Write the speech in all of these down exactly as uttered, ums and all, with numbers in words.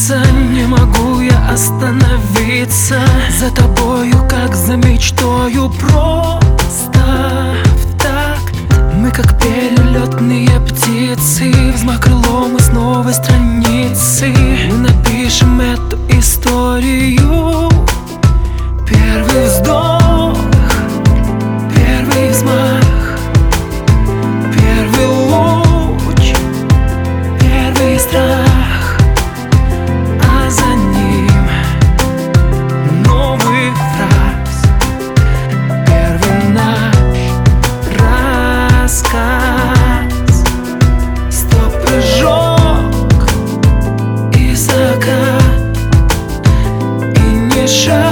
снится, не могу я остановиться за тобою, как за мечтою. Просто в такт мы, как перелетные птицы, взмах крылом и с новой страницы мы напишем эту историю. Первый вздох, первый взмах, первый луч, первый страх, а за ним новый фраз, первый наш рассказ. Стоп-прыжок и закат, и не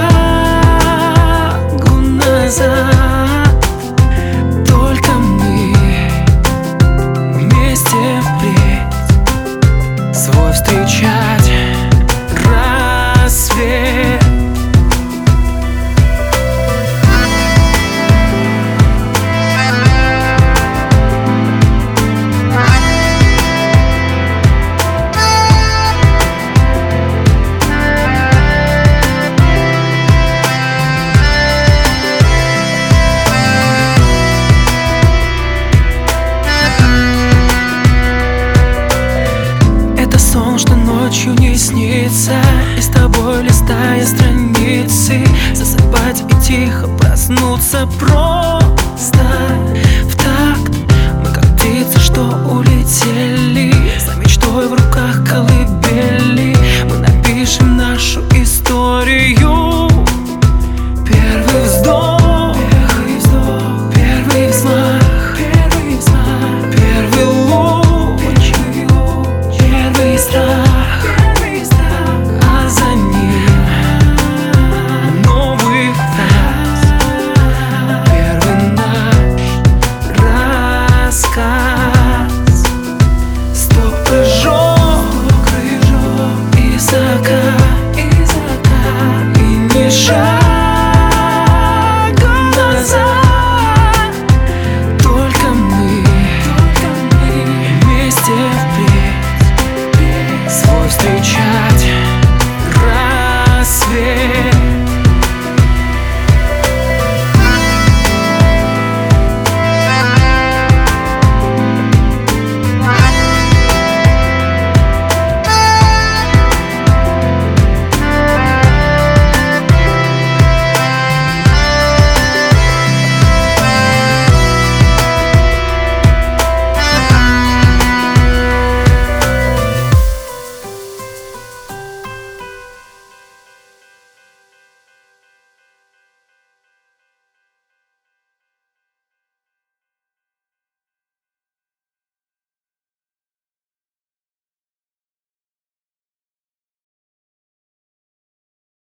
шагу назад. Только мы вместе впредь свой встречать рассвет. Сон, что ночью не снится, и с тобой, листая страницы, засыпать и тихо проснуться просто в такт. Мы как птицы, что улетели